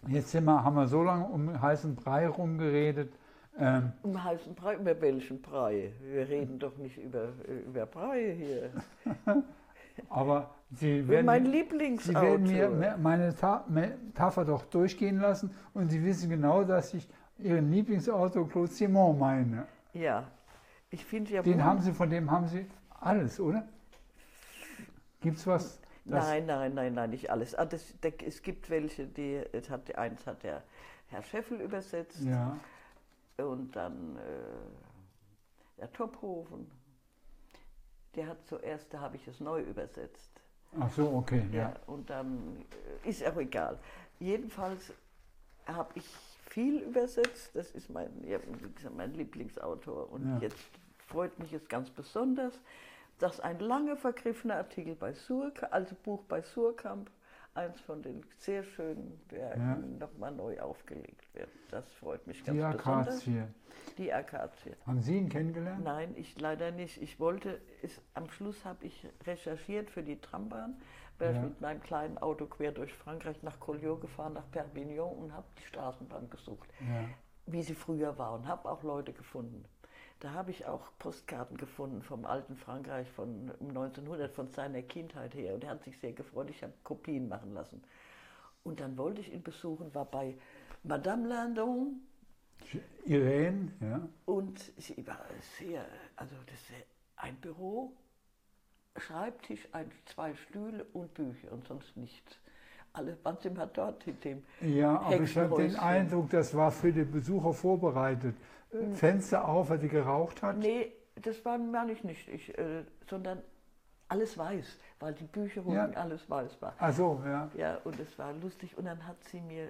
Jetzt haben wir so lange um heißen Brei rumgeredet. Um heißen Brei, über welchen Brei? Wir reden doch nicht über Brei hier. Aber Mein Sie werden mir Lieblingsautor. meine Metapher doch durchgehen lassen und Sie wissen genau, dass ich Ihren Lieblingsautor Claude Simon meine. Ja, ich finde ja Den haben Sie, von dem haben Sie alles, oder? Gibt's was, das, Nein, nein, nein, nein, nicht alles. Es gibt welche, eins hat der Herr Scheffel übersetzt ja, und dann der Tophofen. Der hat zuerst, da habe ich es neu übersetzt. ach so, okay, Ja, ja. und dann ist auch egal. Jedenfalls habe ich viel übersetzt. Das ist ja, wie gesagt, mein Lieblingsautor. Und Ja, jetzt freut mich es ganz besonders, dass ein lange vergriffener Artikel bei also Buch bei Surkamp, eins von den sehr schönen ja. Werken, nochmal neu aufgelegt wird. Das freut mich Die ganz besonders. Akazie. Die Akazie. Haben Sie ihn kennengelernt? Nein, ich leider nicht. Am Schluss habe ich recherchiert für die Trambahn, bin ich Ja, mit meinem kleinen Auto quer durch Frankreich nach Collioure gefahren, nach Perpignan und habe die Straßenbahn gesucht, ja, wie sie früher war und habe auch Leute gefunden. Da habe ich auch Postkarten gefunden vom alten Frankreich von um 1900, von seiner Kindheit her. Und er hat sich sehr gefreut, ich habe Kopien machen lassen. Und dann wollte ich ihn besuchen, war bei Madame Landon, Irene, ja. und sie war sehr, also das ist ein Büro, Schreibtisch, zwei Stühle und Bücher und sonst nichts. Alle waren sie immer dort in dem Ja, aber ich habe den Hexenhäuschen. Eindruck, das war für die Besucher vorbereitet. Fenster auf, weil die geraucht hat. Nee, das war meine ich nicht, sondern alles weiß, weil die Bücher Ja, unten alles weiß war. ach so, ja. Ja, und es war lustig. Und dann hat sie mir,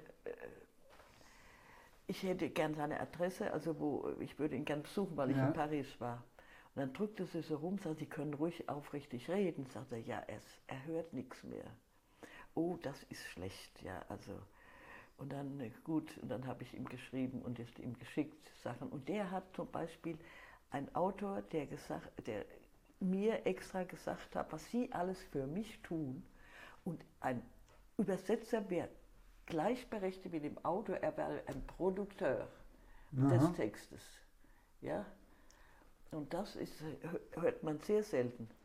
ich hätte gern seine Adresse, also ich würde ihn gern besuchen, weil ich Ja. in Paris war. Und dann drückte sie so rum, sagte, Sie können ruhig aufrichtig reden. Sagte er, ja, er hört nichts mehr. Oh, das ist schlecht, ja, also. Und dann, gut, und dann habe ich ihm geschrieben und ist ihm geschickt Sachen. Und der hat zum Beispiel einen Autor, der mir extra gesagt hat, was Sie alles für mich tun. Und ein Übersetzer wäre gleichberechtigt mit dem Autor, er wäre ein Produkteur des Aha. Textes. Ja? Und das hört man sehr selten.